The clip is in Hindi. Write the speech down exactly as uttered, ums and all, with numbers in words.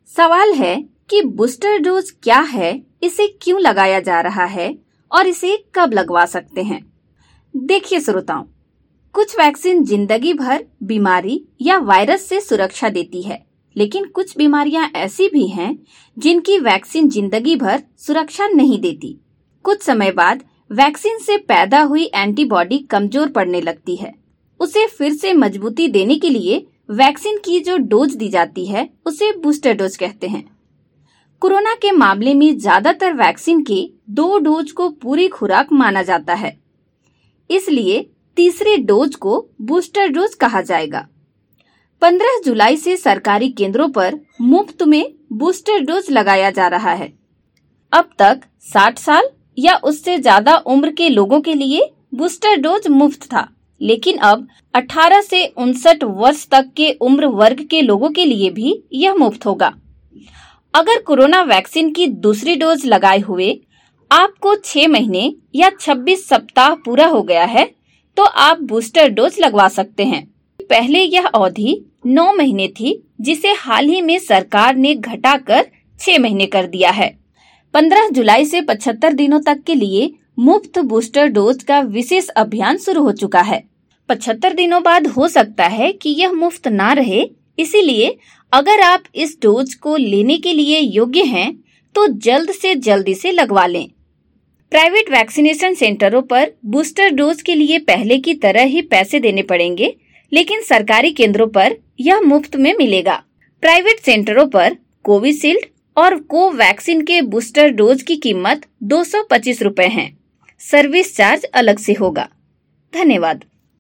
सवाल है कि बूस्टर डोज क्या है, इसे क्यों लगाया जा रहा है और इसे कब लगवा सकते हैं। देखिए श्रोताओं, कुछ वैक्सीन जिंदगी भर बीमारी या वायरस से सुरक्षा देती है, लेकिन कुछ बीमारियां ऐसी भी हैं जिनकी वैक्सीन जिंदगी भर सुरक्षा नहीं देती। कुछ समय बाद वैक्सीन से पैदा हुई एंटीबॉडी कमजोर पड़ने लगती है। उसे फिर से मजबूती देने के लिए वैक्सीन की जो डोज दी जाती है उसे बूस्टर डोज कहते हैं। कोरोना के मामले में ज्यादातर वैक्सीन के दो डोज को पूरी खुराक माना जाता है, इसलिए तीसरे डोज को बूस्टर डोज कहा जाएगा। पंद्रह जुलाई से सरकारी केंद्रों पर मुफ्त में बूस्टर डोज लगाया जा रहा है। अब तक साठ साल या उससे ज्यादा उम्र के लोगों के लिए बूस्टर डोज मुफ्त था, लेकिन अब अठारह से उनसठ वर्ष तक के उम्र वर्ग के लोगों के लिए भी यह मुफ्त होगा। अगर कोरोना वैक्सीन की दूसरी डोज लगाए हुए आपको छह महीने या छब्बीस सप्ताह पूरा हो गया है, तो आप बूस्टर डोज लगवा सकते हैं। पहले यह अवधि नौ महीने थी, जिसे हाल ही में सरकार ने घटाकर छह महीने कर दिया है। पंद्रह जुलाई से पचहत्तर दिनों तक के लिए मुफ्त बूस्टर डोज का विशेष अभियान शुरू हो चुका है। पचहत्तर दिनों बाद हो सकता है कि यह मुफ्त ना रहे, इसीलिए अगर आप इस डोज को लेने के लिए योग्य हैं, तो जल्द से जल्द इसे लगवा लें। प्राइवेट वैक्सीनेशन सेंटरों पर बूस्टर डोज के लिए पहले की तरह ही पैसे देने पड़ेंगे, लेकिन सरकारी केंद्रों पर यह मुफ्त में मिलेगा। प्राइवेट सेंटरों पर कोविशील्ड और कोवैक्सीन के बूस्टर डोज की कीमत दो सौ पच्चीस रुपए है। सर्विस चार्ज अलग से होगा। धन्यवाद।